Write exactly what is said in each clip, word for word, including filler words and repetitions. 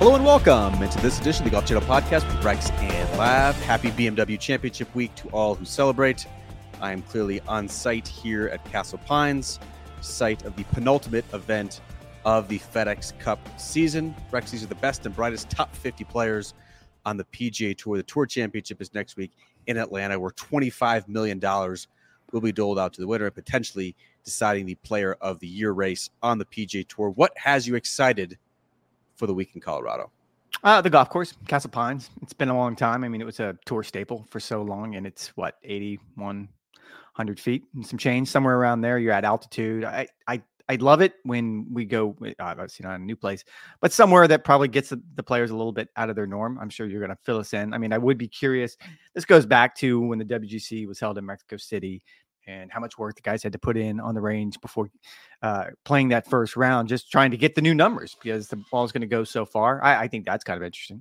Hello and welcome into this edition of the Golf Channel Podcast with Rex and Lav. Happy B M W Championship Week to all who celebrate. I am clearly on site here at Castle Pines, site of the penultimate event of the FedEx Cup season. Rex, these are the best and brightest top fifty players on the P G A Tour. The Tour Championship is next week in Atlanta, where twenty-five million dollars will be doled out to the winner and potentially deciding the Player of the Year race on the P G A Tour. What has you excited for the week in Colorado? Uh, the golf course, Castle Pines. It's been a long time. I mean, it was a tour staple for so long, and it's what, eighty-one hundred feet and some change, somewhere around there. You're at altitude. I, I, I love it when we go, obviously not in a new place, but somewhere that probably gets the, the players a little bit out of their norm. I'm sure you're going to fill us in. I mean, I would be curious. This goes back to when the W G C was held in Mexico City, and how much work the guys had to put in on the range before uh, playing that first round, just trying to get the new numbers because the ball's going to go so far. I, I think that's kind of interesting.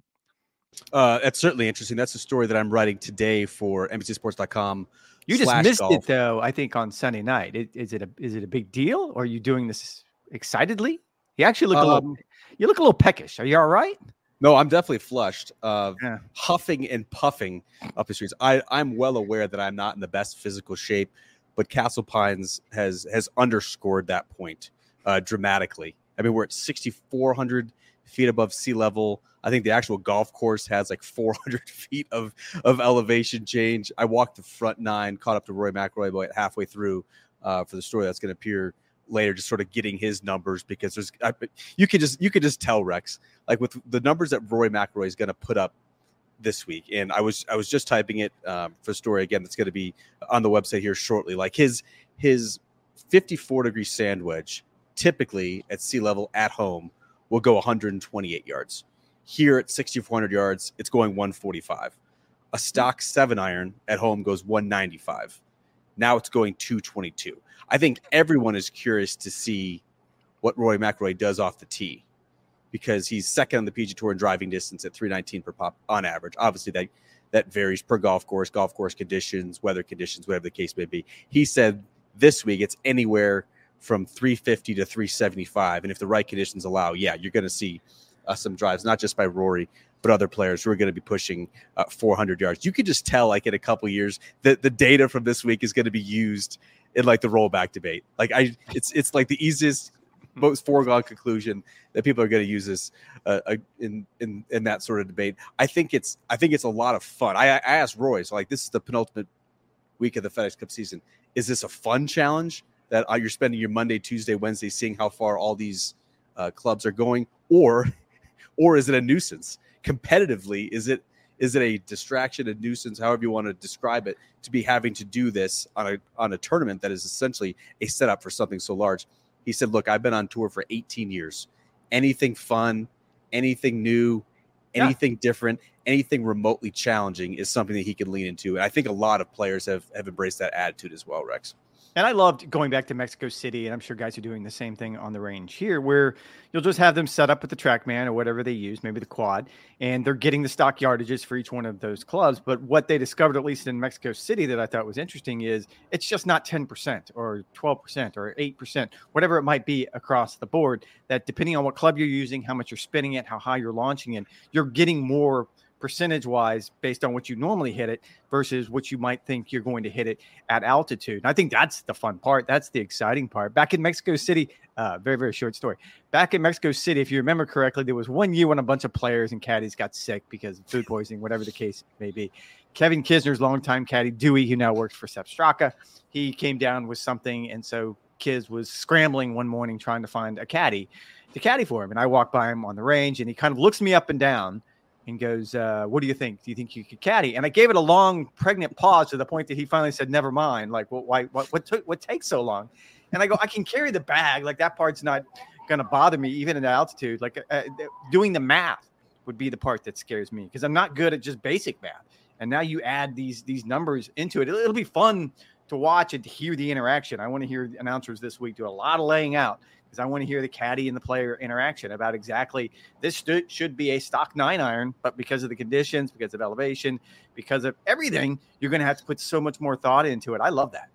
Uh, that's certainly interesting. That's the story that I'm writing today for N B C Sports dot com. You just missed golf. It, though, I think, on Sunday night. It, is it a is it a big deal, or are you doing this excitedly? You actually look um, a little you look a little peckish. Are you all right? No, I'm definitely flushed, uh, yeah. huffing and puffing up the streets. I, I'm well aware that I'm not in the best physical shape, but Castle Pines has has underscored that point uh, dramatically. I mean, we're at sixty-four hundred feet above sea level. I think the actual golf course has like four hundred feet of, of elevation change. I walked the front nine, caught up to Rory McIlroy about halfway through uh, for the story that's going to appear later, just sort of getting his numbers, because there's I, you could just you could just tell, Rex, like with the numbers that Rory McIlroy is going to put up this week. And I was I was just typing it um, for the story again. That's going to be on the website here shortly. Like his his fifty-four degree sand wedge, typically at sea level at home, will go one hundred twenty-eight yards. Here at sixty-four hundred yards, it's going one forty-five. A stock seven iron at home goes one ninety-five. Now it's going two twenty-two. I think everyone is curious to see what Rory McIlroy does off the tee, because he's second on the P G A Tour in driving distance at three nineteen per pop on average. Obviously, that that varies per golf course, golf course conditions, weather conditions, whatever the case may be. He said this week it's anywhere from three fifty to three seventy-five, and if the right conditions allow, yeah, you're going to see uh, some drives, not just by Rory, but other players who are going to be pushing uh, four hundred yards. You could just tell, like in a couple years, that the data from this week is going to be used in like the rollback debate. Like I, it's it's like the easiest, most foregone conclusion that people are going to use this uh, in in in that sort of debate. I think it's I think it's a lot of fun. I, I asked Roy, so like this is the penultimate week of the FedEx Cup season. Is this a fun challenge that uh, you're spending your Monday, Tuesday, Wednesday seeing how far all these uh, clubs are going, or or is it a nuisance? Competitively, is it is it a distraction, a nuisance, however you want to describe it, to be having to do this on a on a tournament that is essentially a setup for something so large? He said, look, I've been on tour for eighteen years. Anything fun, anything new, anything yeah. different, anything remotely challenging is something that he can lean into. And I think a lot of players have, have embraced that attitude as well, Rex. And I loved going back to Mexico City, and I'm sure guys are doing the same thing on the range here, where you'll just have them set up with the TrackMan or whatever they use, maybe the quad, and they're getting the stock yardages for each one of those clubs. But what they discovered, at least in Mexico City, that I thought was interesting is it's just not ten percent or twelve percent or eight percent, whatever it might be across the board, that depending on what club you're using, how much you're spinning it, how high you're launching it, you're getting more percentage-wise based on what you normally hit it versus what you might think you're going to hit it at altitude. And I think that's the fun part. That's the exciting part. Back in Mexico City, uh, very, very short story. Back in Mexico City, if you remember correctly, there was one year when a bunch of players and caddies got sick because of food poisoning, whatever the case may be. Kevin Kisner's longtime caddy, Dewey, who now works for Sepp Straka, he came down with something, and so Kiz was scrambling one morning trying to find a caddy to caddy for him. And I walked by him on the range, and he kind of looks me up and down and goes, uh, what do you think? Do you think you could caddy? And I gave it a long, pregnant pause to the point that he finally said, never mind. Like, well, why, what, what took, what takes so long? And I go, I can carry the bag. Like, that part's not going to bother me, even at altitude. Like, uh, doing the math would be the part that scares me, because I'm not good at just basic math. And now you add these, these numbers into it. It'll, it'll be fun to watch and to hear the interaction. I want to hear announcers this week do a lot of laying out, because I want to hear the caddy and the player interaction about exactly this stu- should be a stock nine iron, but because of the conditions, because of elevation, because of everything, you're going to have to put so much more thought into it. I love that.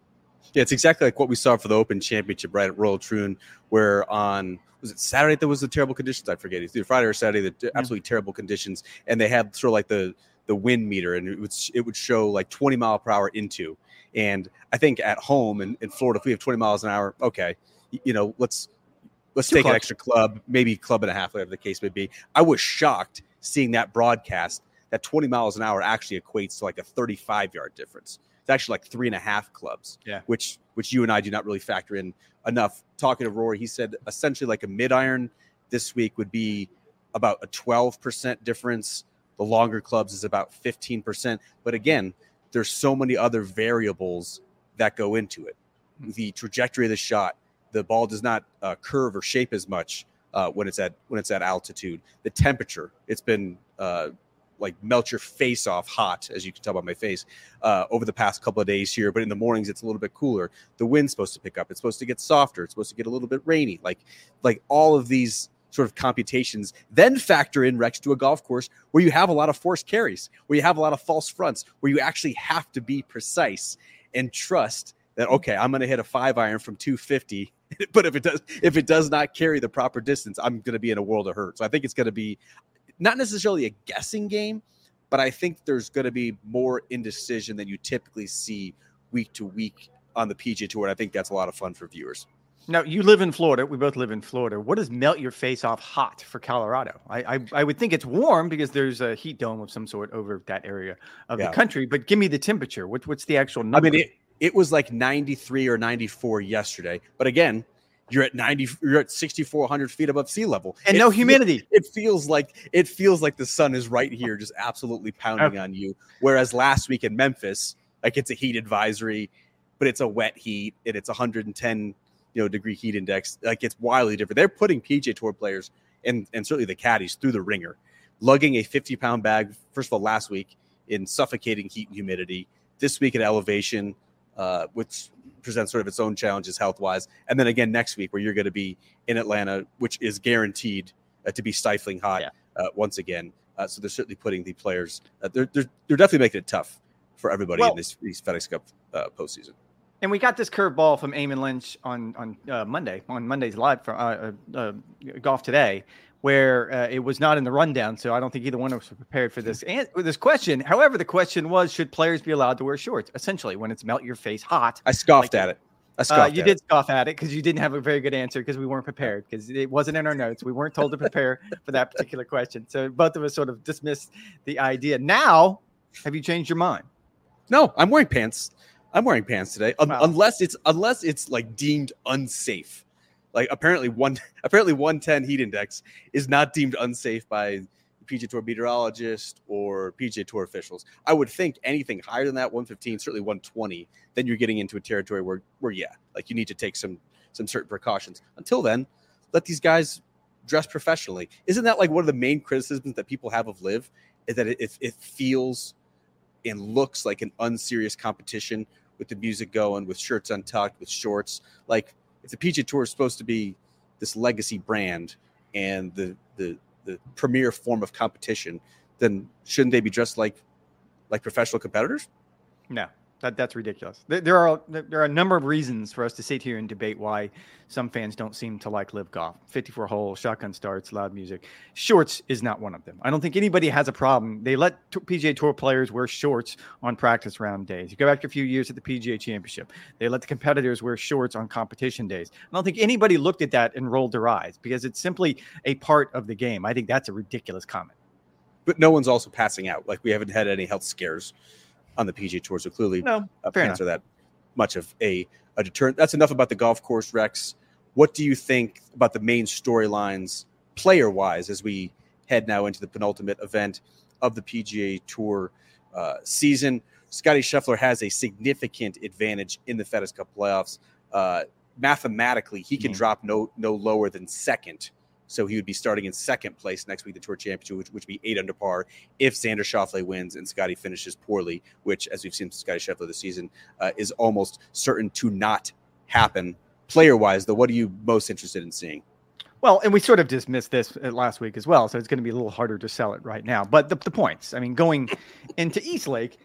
Yeah, it's exactly like what we saw for the Open Championship, right, at Royal Troon, where on, was it Saturday that was the terrible conditions? I forget. It's either Friday or Saturday, the Yeah. absolutely terrible conditions. And they had sort of like the the wind meter, and it would, it would show like twenty mile per hour into. And I think at home in, in Florida, if we have twenty miles an hour, okay, you know, let's let's Two take clubs. an extra club, maybe club and a half, whatever the case may be. I was shocked seeing that broadcast that twenty miles an hour actually equates to like a thirty-five yard difference. It's actually like three and a half clubs, yeah. which which you and I do not really factor in enough. Talking to Rory, he said essentially like a mid iron this week would be about a twelve percent difference. The longer clubs is about fifteen percent. But again, there's so many other variables that go into it. The trajectory of the shot, the ball does not uh, curve or shape as much uh, when it's at when it's at altitude. The temperature, it's been uh, like melt your face off hot, as you can tell by my face, uh, over the past couple of days here. But in the mornings, it's a little bit cooler. The wind's supposed to pick up. It's supposed to get softer. It's supposed to get a little bit rainy. Like, like all of these sort of computations then factor in, Rex, to a golf course where you have a lot of forced carries, where you have a lot of false fronts, where you actually have to be precise and trust that, okay, I'm going to hit a five iron from two fifty, but if it does, if it does not carry the proper distance, I'm going to be in a world of hurt. So I think it's going to be not necessarily a guessing game, but I think there's going to be more indecision than you typically see week to week on the P G A Tour. And I think that's a lot of fun for viewers. Now, you live in Florida. We both live in Florida. What does melt your face off hot for Colorado? I I, I would think it's warm because there's a heat dome of some sort over that area of Yeah. the country. But give me the temperature. What, what's the actual number? I mean, it, it was like ninety-three or ninety-four yesterday. But again, you're at ninety, you're at sixty-four hundred feet above sea level. and It no fe- humidity. It feels like it feels like the sun is right here, just absolutely pounding Okay. on you. Whereas last week in Memphis, like it's a heat advisory, but it's a wet heat and it's one hundred ten you know degree heat index. Like it's wildly different. They're putting P G A Tour players and and certainly the caddies through the ringer, lugging a fifty pound bag. First of all, last week in suffocating heat and humidity. This week at elevation, uh, which presents sort of its own challenges health wise, and then again next week where you're going to be in Atlanta, which is guaranteed uh, to be stifling hot Yeah. uh, once again. Uh, so they're certainly putting the players. Uh, they're, they're they're definitely making it tough for everybody Well- in this these FedEx Cup uh, postseason. And we got this curveball from Eamon Lynch on on uh, Monday, on Monday's live from uh, uh, uh, Golf Today, where uh, it was not in the rundown. So I don't think either one of us were prepared for this and this question. However, the question was, should players be allowed to wear shorts? Essentially, when it's melt your face hot. I scoffed Like- at it. I Uh, scoffed you at did it. scoff at it because you didn't have a very good answer because we weren't prepared because it wasn't in our notes. We weren't told to prepare for that particular question. So both of us sort of dismissed the idea. Now, have you changed your mind? No, I'm wearing pants. I'm wearing pants today, un- Wow. unless it's unless it's like deemed unsafe. Like apparently one apparently one ten heat index is not deemed unsafe by the P G A Tour meteorologist or P G A Tour officials. I would think anything higher than that, one fifteen, certainly one twenty, then you're getting into a territory where where yeah, like you need to take some some certain precautions. Until then, let these guys dress professionally. Isn't that like one of the main criticisms that people have of Live, is that it, it, it feels and looks like an unserious competition with the music going, with shirts untucked, with shorts. Like if the P G A Tour is supposed to be this legacy brand and the the the premier form of competition, then shouldn't they be dressed like like professional competitors? No, that that's ridiculous. There, there are there are a number of reasons for us to sit here and debate why some fans don't seem to like Live Golf. fifty-four hole, shotgun starts, loud music. Shorts is not one of them. I don't think anybody has a problem. They let t- P G A Tour players wear shorts on practice round days. You go back a few years at the P G A Championship. They let the competitors wear shorts on competition days. I don't think anybody looked at that and rolled their eyes because it's simply a part of the game. I think that's a ridiculous comment. But no one's also passing out. Like we haven't had any health scares on the P G A Tour, so clearly No, uh, fair pants are that much of a, a deterrent. That's enough about the golf course, Rex. What do you think about the main storylines player-wise as we head now into the penultimate event of the P G A Tour uh, season? Scotty Scheffler has a significant advantage in the FedEx Cup playoffs. Uh, mathematically, he can Mhm. drop no no lower than second. So he would be starting in second place next week, the Tour Championship, which, which would be eight under par if Xander Schauffele wins and Scotty finishes poorly, which, as we've seen from Scotty Scheffler this season, uh, is almost certain to not happen. Player-wise, though, what are you most interested in seeing? Well, and we sort of dismissed this uh, last week as well, so it's going to be a little harder to sell it right now. But the, the points, I mean, going into East Lake,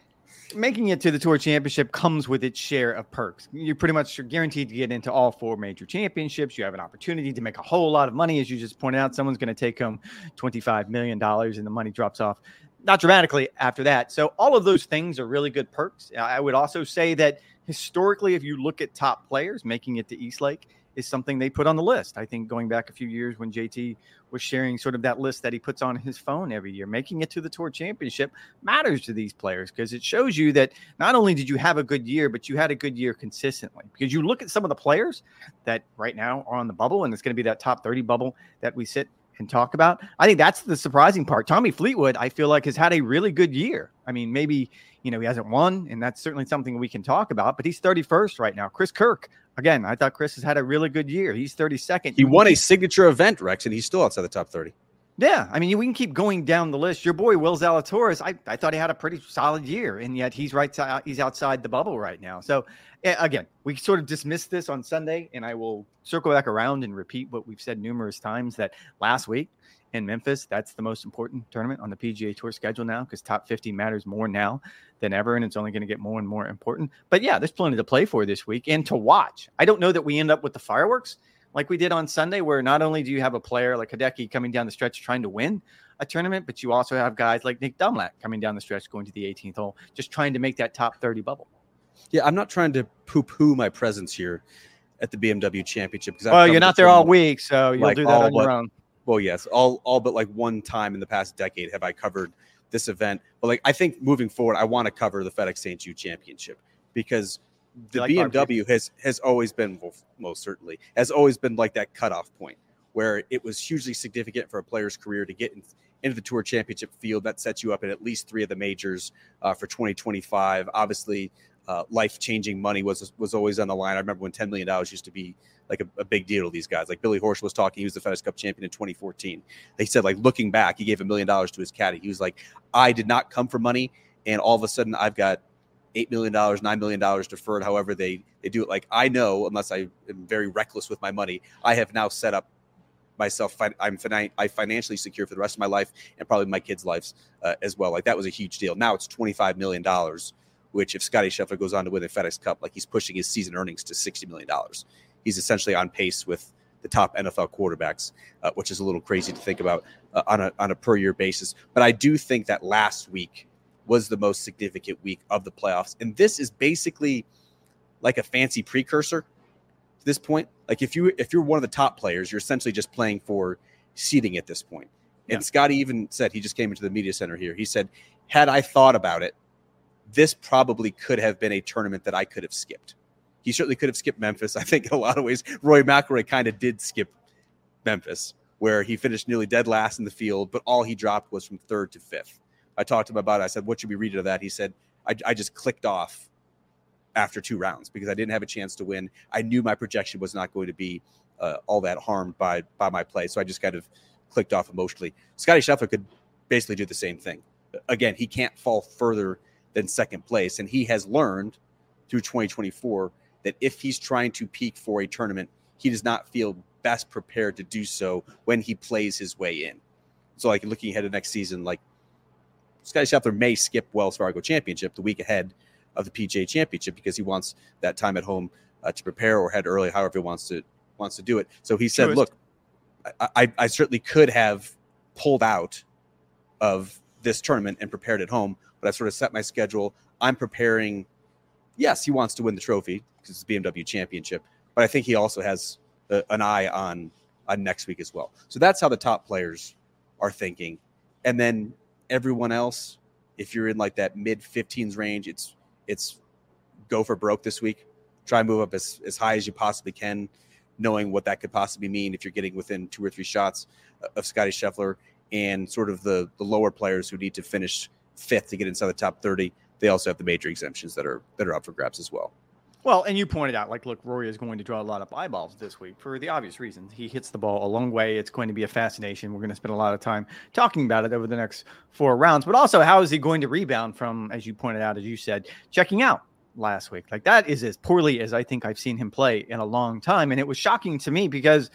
making it to the Tour Championship comes with its share of perks. You're pretty much guaranteed to get into all four major championships. You have an opportunity to make a whole lot of money. As you just pointed out, someone's going to take home twenty-five million dollars and the money drops off not dramatically after that. So all of those things are really good perks. I would also say that historically, if you look at top players, making it to Eastlake is something they put on the list. I think going back a few years when J T was sharing sort of that list that he puts on his phone every year, making it to the Tour Championship matters to these players because it shows you that not only did you have a good year, but you had a good year consistently. Because you look at some of the players that right now are on the bubble, and it's going to be that top thirty bubble that we sit and talk about. I think that's the surprising part. Tommy Fleetwood, I feel like, has had a really good year. I mean, maybe, you know, he hasn't won, and that's certainly something we can talk about, but he's thirty-first right now. Chris Kirk, again, I thought Chris has had a really good year. He's thirty-second. He won a signature event, Rex, and he's still outside the top thirty. Yeah, I mean, we can keep going down the list. Your boy, Will Zalatoris, I, I thought he had a pretty solid year, and yet he's right. He's outside the bubble right now. So, again, we sort of dismissed this on Sunday, and I will circle back around and repeat what we've said numerous times, that last week in Memphis, that's the most important tournament on the P G A Tour schedule now, because top fifty matters more now than ever, and it's only going to get more and more important. But, yeah, there's plenty to play for this week and to watch. I don't know that we end up with the fireworks like we did on Sunday, where not only do you have a player like Hideki coming down the stretch trying to win a tournament, but you also have guys like Nick Dumlak coming down the stretch going to the eighteenth hole, just trying to make that top thirty bubble. Yeah, I'm not trying to poo-poo my presence here at the B M W Championship. Because well, you're not there all week, so you'll like do that on but, your own. Well, yes, all all but like one time in the past decade have I covered this event. But like I think moving forward, I want to cover the FedEx Saint Jude Championship because the like B M W has has always been, well, most certainly, has always been like that cutoff point where it was hugely significant for a player's career to get in, into the Tour Championship field. That sets you up in at least three of the majors uh, for twenty twenty-five. Obviously, uh, life-changing money was was always on the line. I remember when ten million dollars used to be like a, a big deal to these guys. Like Billy Horsch was talking, he was the FedEx Cup champion in twenty fourteen. They said, like, looking back, he gave a million dollars to his caddy. He was like, I did not come for money, and all of a sudden I've got eight million dollars, nine million dollars deferred, however they, they do it. Like, I know, unless I am very reckless with my money, I have now set up myself. I'm I financially secure for the rest of my life and probably my kids' lives uh, as well. Like, that was a huge deal. Now it's twenty-five million dollars, which if Scottie Scheffler goes on to win the FedEx Cup, like, he's pushing his season earnings to sixty million dollars. He's essentially on pace with the top N F L quarterbacks, uh, which is a little crazy to think about uh, on a on a per year basis. But I do think that last week was the most significant week of the playoffs. And this is basically like a fancy precursor to this point. Like, if you, if you're one of the top players, you're essentially just playing for seeding at this point. And yeah. Scotty even said, he just came into the media center here. He said, had I thought about it, this probably could have been a tournament that I could have skipped. He certainly could have skipped Memphis. I think in a lot of ways, Rory McIlroy kind of did skip Memphis, where he finished nearly dead last in the field, but all he dropped was from third to fifth. I talked to him about it. I said, what should we read into that? He said, I, I just clicked off after two rounds because I didn't have a chance to win. I knew my projection was not going to be uh, all that harmed by, by my play. So I just kind of clicked off emotionally. Scottie Scheffler could basically do the same thing. Again, he can't fall further than second place. And he has learned through twenty twenty-four that if he's trying to peak for a tournament, he does not feel best prepared to do so when he plays his way in. So, like, looking ahead to next season, like, Scottie Scheffler may skip Wells Fargo Championship the week ahead of the P G A Championship because he wants that time at home uh, to prepare, or head early, however he wants to wants to do it. So he said, Truest. look, I, I, I certainly could have pulled out of this tournament and prepared at home, but I sort of set my schedule. I'm preparing. Yes, he wants to win the trophy because it's the B M W Championship, but I think he also has a, an eye on, on next week as well. So that's how the top players are thinking. And then everyone else, if you're in like that mid fifteens range, it's it's go for broke this week. Try and move up as, as high as you possibly can, knowing what that could possibly mean if you're getting within two or three shots of Scottie Scheffler. And sort of the, the lower players who need to finish fifth to get inside the top thirty, they also have the major exemptions that are that are up for grabs as well. Well, and you pointed out, like, look, Rory is going to draw a lot of eyeballs this week for the obvious reasons. He hits the ball a long way. It's going to be a fascination. We're going to spend a lot of time talking about it over the next four rounds. But also, how is he going to rebound from, as you pointed out, as you said, checking out last week? Like, that is as poorly as I think I've seen him play in a long time. And it was shocking to me because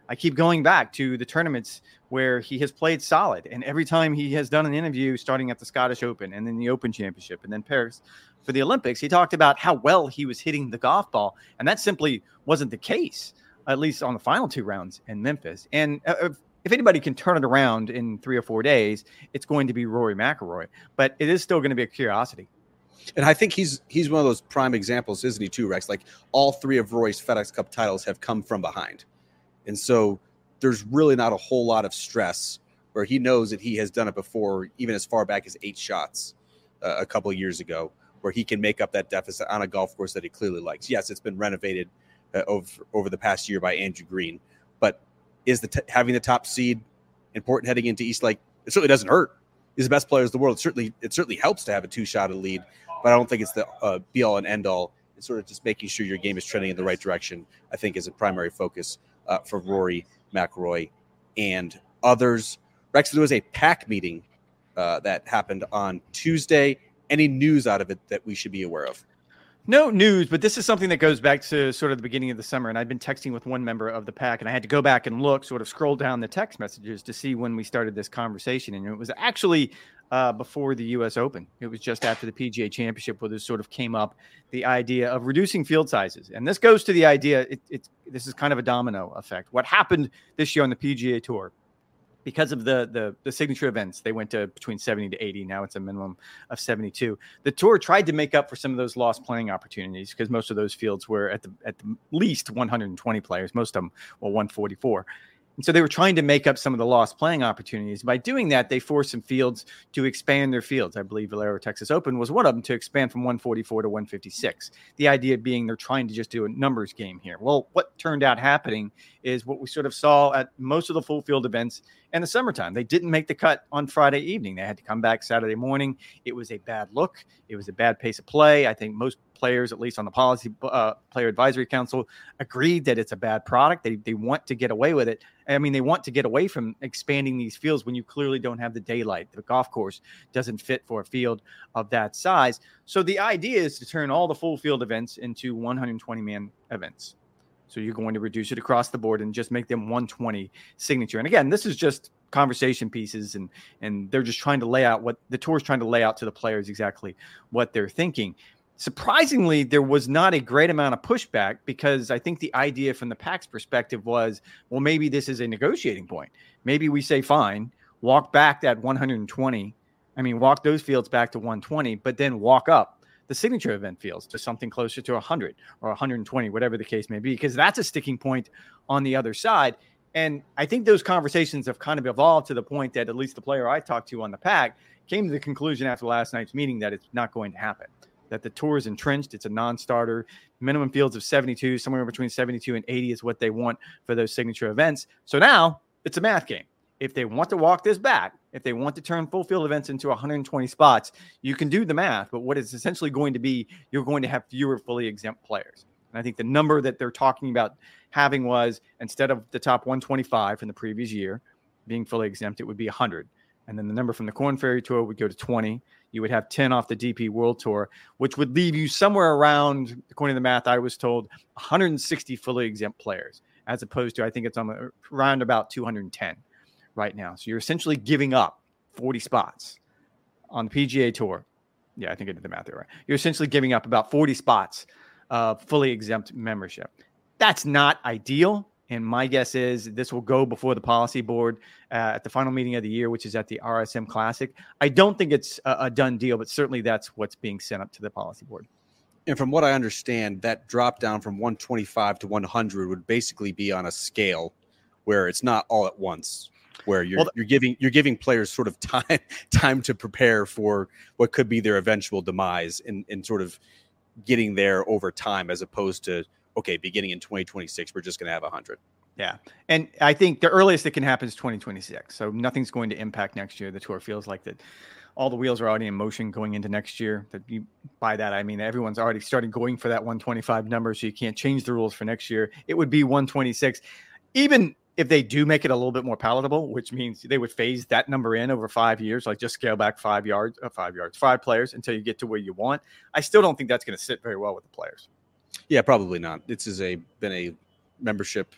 I keep going back to the tournaments where he has played solid. And every time he has done an interview starting at the Scottish Open and then the Open Championship and then Paris for the Olympics, he talked about how well he was hitting the golf ball. And that simply wasn't the case, at least on the final two rounds in Memphis. And uh, if anybody can turn it around in three or four days, it's going to be Rory McIlroy. But it is still going to be a curiosity. And I think he's he's one of those prime examples, isn't he, too, Rex? Like all three of Rory's FedEx Cup titles have come from behind. And so there's really not a whole lot of stress where he knows that he has done it before, even as far back as eight shots uh, a couple of years ago, where he can make up that deficit on a golf course that he clearly likes. Yes, it's been renovated uh, over, over the past year by Andrew Green. But is the t- having the top seed important heading into East Lake? It certainly doesn't hurt. He's the best players in the world. It certainly, it certainly helps to have a two-shot lead, but I don't think it's the uh, be-all and end-all. It's sort of just making sure your game is trending in the right direction, I think, is a primary focus uh, for Rory McIlroy and others. Rex, there was a PAC meeting uh, that happened on Tuesday. Any news out of it that we should be aware of? No news, but this is something that goes back to sort of the beginning of the summer. And I'd been texting with one member of the PAC, and I had to go back and look, sort of scroll down the text messages to see when we started this conversation. And it was actually uh, before the U S Open. It was just after the P G A Championship where this sort of came up, the idea of reducing field sizes. And this goes to the idea, it, it's this is kind of a domino effect. What happened this year on the P G A Tour, because of the, the the signature events, they went to between seventy to eighty. Now it's a minimum of seventy-two. The tour tried to make up for some of those lost playing opportunities because most of those fields were at the at the least one hundred twenty players. Most of them were one forty-four. And so they were trying to make up some of the lost playing opportunities. By doing that, they forced some fields to expand their fields. I believe Valero Texas Open was one of them, to expand from one forty-four to one fifty-six. The idea being they're trying to just do a numbers game here. Well, what turned out happening is what we sort of saw at most of the full field events in the summertime. They didn't make the cut on Friday evening. They had to come back Saturday morning. It was a bad look. It was a bad pace of play. I think most players, at least on the policy uh, player advisory council, agreed that it's a bad product. They they want to get away with it. I mean, they want to get away from expanding these fields when you clearly don't have the daylight. The golf course doesn't fit for a field of that size. So the idea is to turn all the full field events into one hundred twenty man events. So you're going to reduce it across the board and just make them one twenty signature. And again, this is just conversation pieces, and and they're just trying to lay out what the tour is trying to lay out to the players exactly what they're thinking. Surprisingly, there was not a great amount of pushback, because I think the idea from the PAC's perspective was, well, maybe this is a negotiating point. Maybe we say, fine, walk back that one hundred twenty. I mean, walk those fields back to one twenty, but then walk up the signature event fields to something closer to one hundred or one hundred twenty, whatever the case may be, because that's a sticking point on the other side. And I think those conversations have kind of evolved to the point that at least the player I talked to on the PAC came to the conclusion after last night's meeting that it's not going to happen, that the tour is entrenched. It's a non-starter. Minimum fields of seventy-two, somewhere between seventy-two and eighty is what they want for those signature events. So now it's a math game. If they want to walk this back, if they want to turn full field events into one hundred twenty spots, you can do the math. But what it's essentially going to be, you're going to have fewer fully exempt players. And I think the number that they're talking about having was, instead of the top one twenty-five from the previous year being fully exempt, it would be one hundred. And then the number from the Korn Ferry Tour would go to twenty. You would have ten off the D P World Tour, which would leave you somewhere around, according to the math I was told, one hundred sixty fully exempt players, as opposed to, I think it's on around about two hundred ten right now. So you're essentially giving up forty spots on the P G A Tour. Yeah, I think I did the math there right. You're essentially giving up about forty spots of fully exempt membership. That's not ideal. And my guess is this will go before the policy board uh, at the final meeting of the year, which is at the R S M Classic. I don't think it's a, a done deal, but certainly that's what's being sent up to the policy board. And from what I understand, that drop down from one twenty-five to one hundred would basically be on a scale where it's not all at once, where you're well, you're giving you're giving players sort of time time to prepare for what could be their eventual demise, and and sort of getting there over time, as opposed to, okay, beginning in twenty twenty-six, we're just going to have one hundred. Yeah. And I think the earliest that can happen is twenty twenty-six. So nothing's going to impact next year. The tour feels like that all the wheels are already in motion going into next year. That you, by that, I mean, everyone's already started going for that one twenty-five number. So you can't change the rules for next year. It would be one twenty-six. Even if they do make it a little bit more palatable, which means they would phase that number in over five years, like just scale back five yards, uh, five yards, five players until you get to where you want. I still don't think that's going to sit very well with the players. Yeah, probably not. This has a been a membership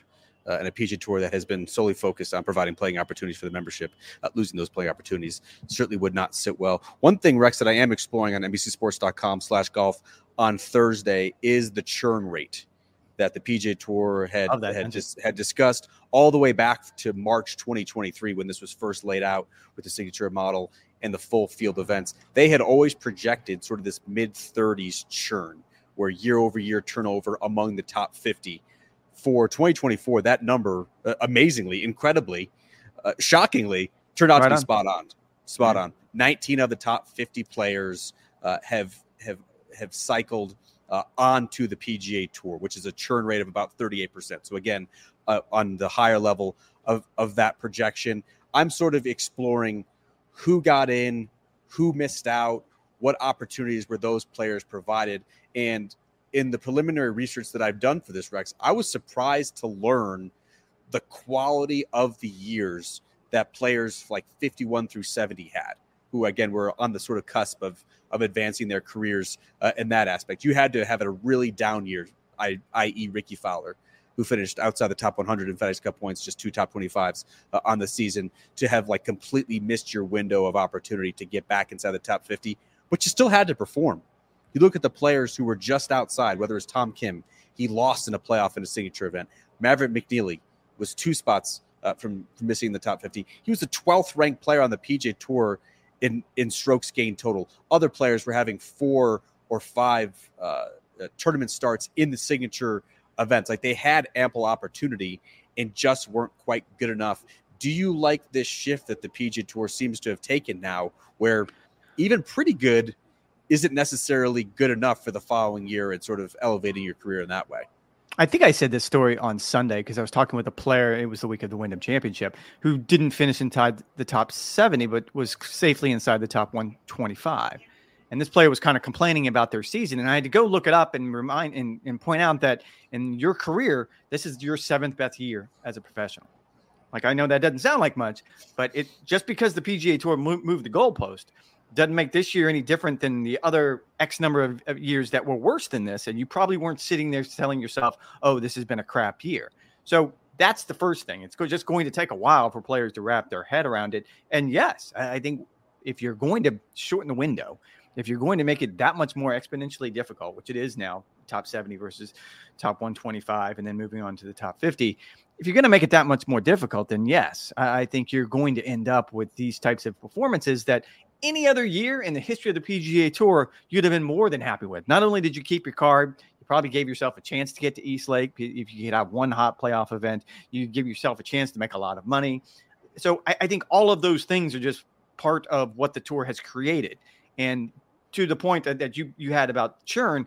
uh, and a P G A Tour that has been solely focused on providing playing opportunities for the membership, uh, losing those playing opportunities certainly would not sit well. One thing, Rex, that I am exploring on N B C Sports dot com slash golf on Thursday is the churn rate that the P G A Tour had had, dis- had discussed all the way back to March twenty twenty-three when this was first laid out with the signature model and the full field events. They had always projected sort of this mid-thirties churn, where year-over-year turnover among the top fifty. For twenty twenty-four, that number, uh, amazingly, incredibly, uh, shockingly, turned out right to be on. spot on. Spot yeah. on. nineteen of the top fifty players uh, have have have cycled uh, onto the P G A Tour, which is a churn rate of about thirty-eight percent. So again, uh, on the higher level of of that projection, I'm sort of exploring who got in, who missed out, what opportunities were those players provided, and in the preliminary research that I've done for this, Rex, I was surprised to learn the quality of the years that players like fifty-one through seventy had, who, again, were on the sort of cusp of, of advancing their careers uh, in that aspect. You had to have a really down year, that is. Ricky Fowler, who finished outside the top one hundred in FedEx Cup points, just two top twenty-fives uh, on the season, to have like completely missed your window of opportunity to get back inside the top fifty, but you still had to perform. You look at the players who were just outside, whether it's Tom Kim, he lost in a playoff in a signature event. Maverick McNeely was two spots uh, from, from missing the top fifty. He was the twelfth ranked player on the P G A Tour in, in strokes gained total. Other players were having four or five uh, uh, tournament starts in the signature events. Like, they had ample opportunity and just weren't quite good enough. Do you like this shift that the P G A Tour seems to have taken now, where even pretty good isn't necessarily good enough for the following year and sort of elevating your career in that way? I think I said this story on Sunday because I was talking with a player. It was the week of the Wyndham Championship, who didn't finish inside the top seventy, but was safely inside the top one twenty-five. And this player was kind of complaining about their season. And I had to go look it up and remind and, and point out that in your career, this is your seventh best year as a professional. Like, I know that doesn't sound like much, but it just because the P G A Tour moved, moved the goalpost doesn't make this year any different than the other X number of, of years that were worse than this. And you probably weren't sitting there telling yourself, oh, this has been a crap year. So that's the first thing. It's just going to take a while for players to wrap their head around it. And yes, I think if you're going to shorten the window, if you're going to make it that much more exponentially difficult, which it is now, top seventy versus top one twenty-five, and then moving on to the top fifty, if you're going to make it that much more difficult, then yes, I think you're going to end up with these types of performances that any other year in the history of the P G A Tour, you'd have been more than happy with. Not only did you keep your card, you probably gave yourself a chance to get to East Lake. If you could have one hot playoff event, you give yourself a chance to make a lot of money. So I, I think all of those things are just part of what the tour has created. And to the point that, that you, you had about churn,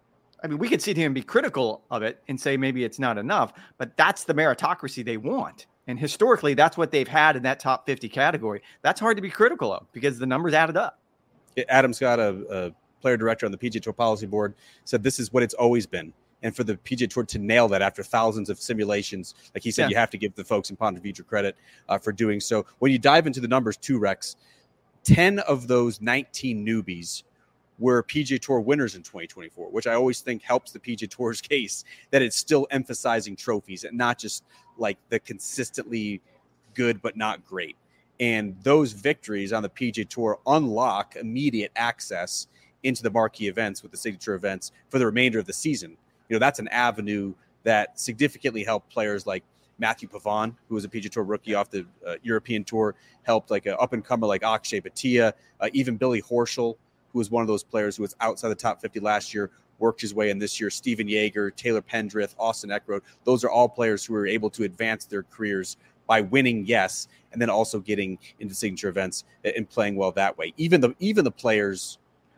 I mean, we could sit here and be critical of it and say maybe it's not enough, but that's the meritocracy they want. And historically, that's what they've had in that top fifty category. That's hard to be critical of because the numbers added up. Adam Scott, a, a player director on the P G A Tour Policy Board, said this is what it's always been. And for the P G A Tour to nail that after thousands of simulations, like he said, yeah. you have to give the folks in Ponte Vedra credit uh, for doing so. When you dive into the numbers too, Rex, ten of those nineteen newbies were P G A Tour winners in twenty twenty-four, which I always think helps the P G A Tour's case that it's still emphasizing trophies and not just like the consistently good but not great. And those victories on the P G A Tour unlock immediate access into the marquee events with the signature events for the remainder of the season. You know, that's an avenue that significantly helped players like Matthew Pavon, who was a P G A Tour rookie off the uh, European Tour, helped like an up-and-comer like Akshay Bhatia, uh, even Billy Horschel, who was one of those players who was outside the top fifty last year, worked his way in this year. Stephen Yeager, Taylor Pendrith, Austin Eckroat. Those are all players who were able to advance their careers by winning, yes, and then also getting into signature events and playing well that way. Even the even the players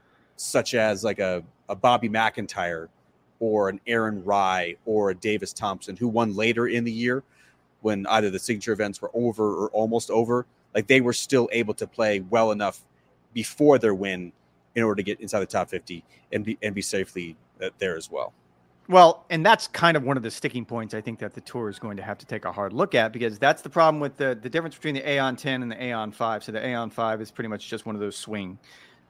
such as like a, a Bobby McIntyre or an Aaron Rye or a Davis Thompson who won later in the year when either the signature events were over or almost over, like they were still able to play well enough before their win in order to get inside the top fifty and be, and be safely there as well. Well, and that's kind of one of the sticking points I think that the tour is going to have to take a hard look at, because that's the problem with the, the difference between the Aon ten and the Aon five. So the Aon five is pretty much just one of those swing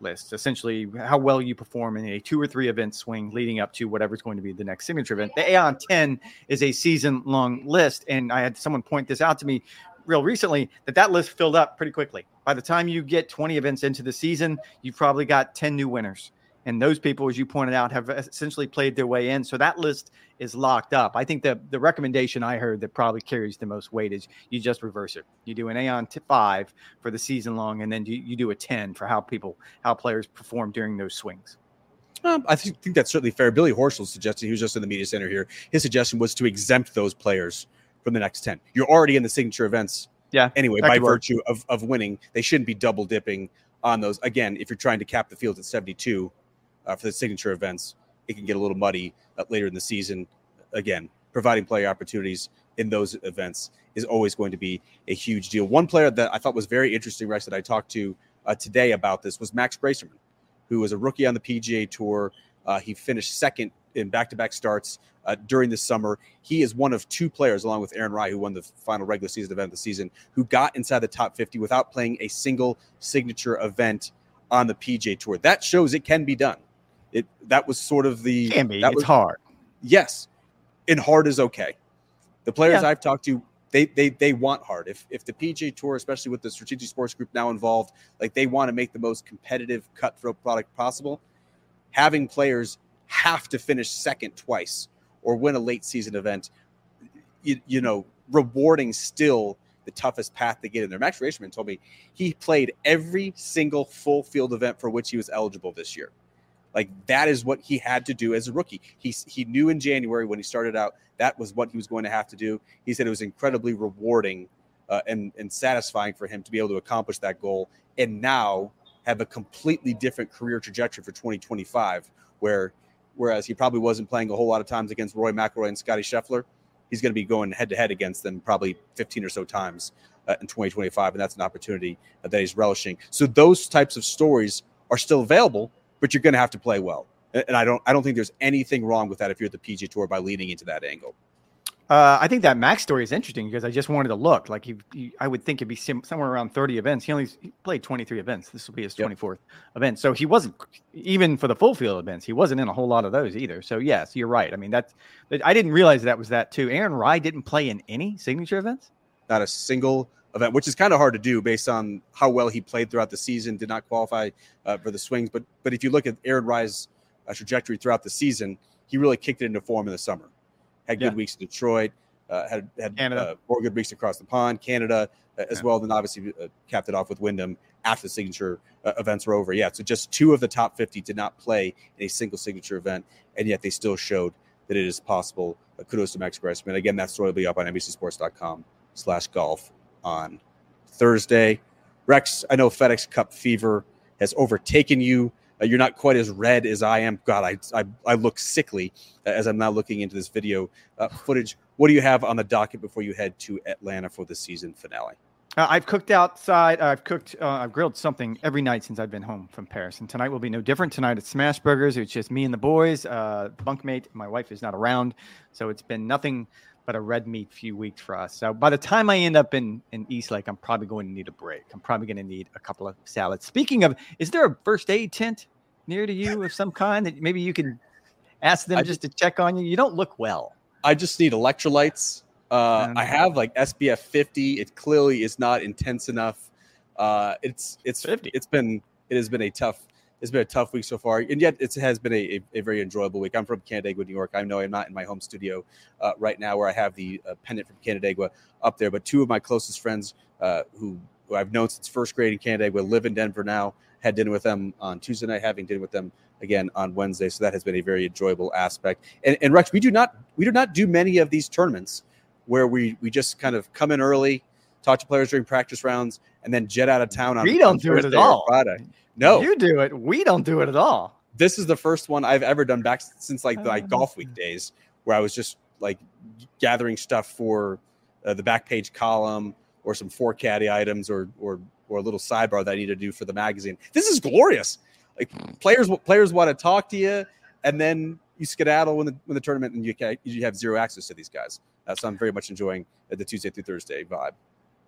list. Essentially, how well you perform in a two or three event swing leading up to whatever's going to be the next signature event. The Aeon ten is a season-long list, and I had someone point this out to me real recently that that list filled up pretty quickly. By the time you get twenty events into the season, you've probably got ten new winners. And those people, as you pointed out, have essentially played their way in. So that list is locked up. I think the, the recommendation I heard that probably carries the most weight is you just reverse it. You do an Aeon five for the season long, and then you, you do a ten for how people, how players perform during those swings. Um, I think, think that's certainly fair. Billy Horschel suggested, he was just in the media center here, his suggestion was to exempt those players from the next ten. You're already in the signature events yeah, anyway, by virtue of, of winning. They shouldn't be double dipping on those. Again, if you're trying to cap the field at seventy-two, Uh, for the signature events, it can get a little muddy uh, later in the season. Again, providing player opportunities in those events is always going to be a huge deal. One player that I thought was very interesting, Rex, that I talked to uh, today about this was Max Bracerman, who was a rookie on the P G A Tour. Uh, he finished second in back-to-back starts uh, during the summer. He is one of two players, along with Aaron Rai, who won the final regular season event of the season, who got inside the top fifty without playing a single signature event on the P G A Tour. That shows it can be done. It that was sort of the can be. That it's was, hard. Yes, and hard is okay. The players yeah. I've talked to, they they they want hard. If if the P G A Tour, especially with the Strategic Sports Group now involved, like they want to make the most competitive cutthroat product possible, having players have to finish second twice or win a late season event, you, you know, rewarding still the toughest path to get in there. Max Bracerman told me he played every single full field event for which he was eligible this year. Like that is what he had to do as a rookie. He he knew in January when he started out that was what he was going to have to do. He said it was incredibly rewarding uh, and and satisfying for him to be able to accomplish that goal, and now have a completely different career trajectory for twenty twenty-five. Where whereas he probably wasn't playing a whole lot of times against Rory McIlroy and Scotty Scheffler, he's going to be going head to head against them probably fifteen or so times uh, in twenty twenty-five, and that's an opportunity uh, that he's relishing. So those types of stories are still available, but you're going to have to play well. And I don't I don't think there's anything wrong with that if you're at the P G A Tour by leaning into that angle. Uh, I think that Max story is interesting because I just wanted to look. Like he, he I would think it'd be sim- somewhere around thirty events. He only he played twenty-three events. This will be his twenty-fourth yep. event. So he wasn't, even for the full field events, he wasn't in a whole lot of those either. So yes, you're right. I mean, that's, I didn't realize that was that too. Aaron Rai didn't play in any signature events? Not a single event, which is kind of hard to do based on how well he played throughout the season, did not qualify uh, for the swings. But but if you look at Aaron Rai's uh, trajectory throughout the season, he really kicked it into form in the summer. Had good yeah. weeks in Detroit, uh, had had uh, four good weeks across the pond, Canada uh, as yeah. well. Then obviously uh, capped it off with Wyndham after the signature uh, events were over. Yeah, so just two of the top fifty did not play in a single signature event, and yet they still showed that it is possible. Uh, kudos to Max Bracerman. Again, that story will be up on N B C Sports dot com slash golf on Thursday. Rex, I know FedEx Cup fever has overtaken you. Uh, you're not quite as red as I am. God, I I, I look sickly as I'm now looking into this video uh, footage. What do you have on the docket before you head to Atlanta for the season finale? Uh, I've cooked outside. Uh, I've cooked. Uh, I've grilled something every night since I've been home from Paris, and tonight will be no different. Tonight it's Smash Burgers. It's just me and the boys. Uh, bunkmate, my wife is not around, so it's been nothing but a red meat few weeks for us. So by the time I end up in, in Eastlake, I'm probably going to need a break. I'm probably going to need a couple of salads. Speaking of, is there a first aid tent near to you of some kind that maybe you can ask them I just, just to check on you? You don't look well. I just need electrolytes. Uh, I have like S P F fifty. It clearly is not intense enough. Uh, it's it's fifty. It's been it has been a tough it's been a tough week so far, and yet it has been a, a, a very enjoyable week. I'm from Canandaigua, New York. I know I'm not in my home studio uh, right now where I have the uh, pendant from Canandaigua up there, but two of my closest friends uh, who, who I've known since first grade in Canandaigua live in Denver now. Had dinner with them on Tuesday night, having dinner with them again on Wednesday. So that has been a very enjoyable aspect. And, and Rex, we do not we do not do many of these tournaments where we we just kind of come in early, talk to players during practice rounds, and then jet out of town on, we don't on do Thursday it at all. Friday. No, you do it. We don't do it at all. This is the first one I've ever done back since like the like, golf week days, where I was just like gathering stuff for uh, the back page column or some four caddy items or or or a little sidebar that I need to do for the magazine. This is glorious. Like players players want to talk to you, and then you skedaddle when the when the tournament, and you can, you have zero access to these guys. Uh, so I'm very much enjoying uh, the Tuesday through Thursday vibe.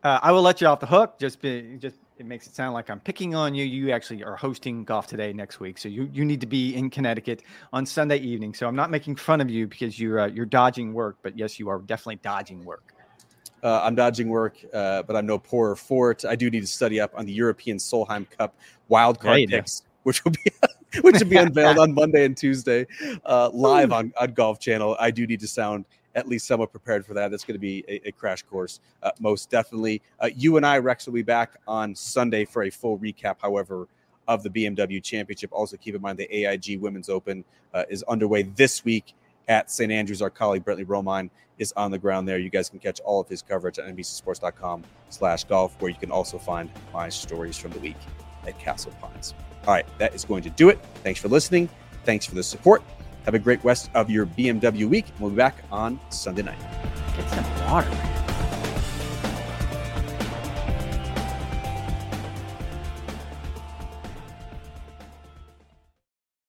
Uh, I will let you off the hook. Just be, just it makes it sound like I'm picking on you. You actually are hosting Golf Today next week, so you you need to be in Connecticut on Sunday evening. So I'm not making fun of you because you're uh, you're dodging work, but yes, you are definitely dodging work. Uh, I'm dodging work, uh, but I'm no poorer for it. I do need to study up on the European Solheim Cup wildcard picks, do. which will be which will be unveiled on Monday and Tuesday, uh, live on, on Golf Channel. I do need to sound at least somewhat prepared for that. That's going to be a, a crash course, uh, most definitely. Uh, you and I, Rex, will be back on Sunday for a full recap, however, of the B M W Championship. Also, keep in mind the A I G Women's Open uh, is underway this week at Saint Andrews. Our colleague Brentley Romine is on the ground there. You guys can catch all of his coverage at N B C Sports dot com slash golf, where you can also find my stories from the week at Castle Pines. All right, that is going to do it. Thanks for listening. Thanks for the support. Have a great rest of your B M W week. We'll be back on Sunday night. Get some water.